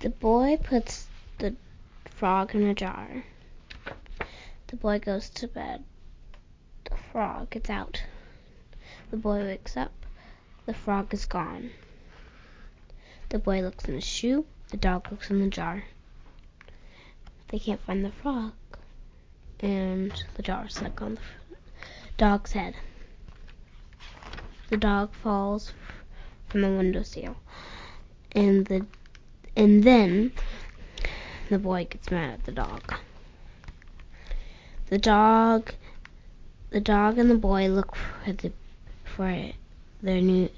The boy puts the frog in a jar. The boy goes to bed. The frog gets out. The boy wakes up. The frog is gone. The boy looks in the shoe. The dog looks in the jar. They can't find the frog, and the jar is stuck on the dog's head. The dog falls from the windowsill, and then the boy gets mad at the dog. The dog and the boy look for their new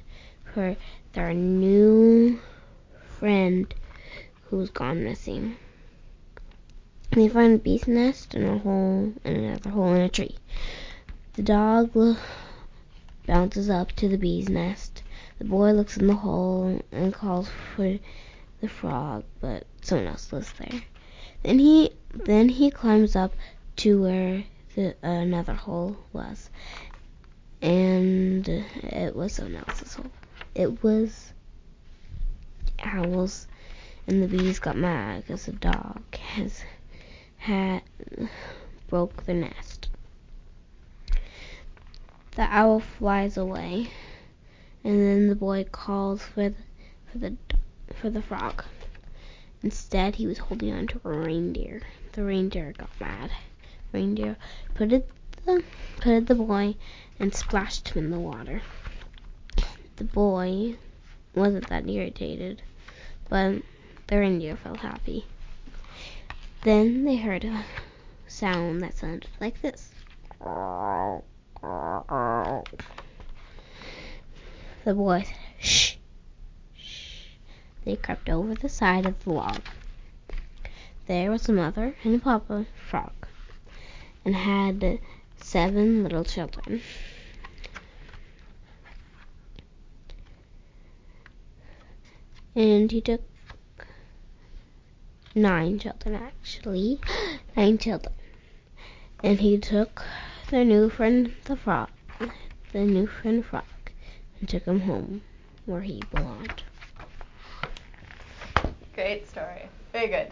friend who's gone missing. They find a bee's nest and another hole in a tree. The dog bounces up to the bee's nest. The boy looks in the hole and calls for the frog, but someone else lives there. Then he climbs up to where another hole was, and it was someone else's hole. It was owls, and the bees got mad because the dog had broke the nest. The owl flies away, and then the boy calls for the frog. Instead, he was holding on to a reindeer. The reindeer got mad. Reindeer put the boy and splashed him in the water. The boy wasn't that irritated, but the reindeer felt happy. Then they heard a sound that sounded like this. The boy said, "Shh, shh." They crept over the side of the log. There was a mother and a papa frog, and had 7 little children. And he took 9 children, actually. 9 children. And he took their new friend frog, and took him home where he belonged. Great story. Very good.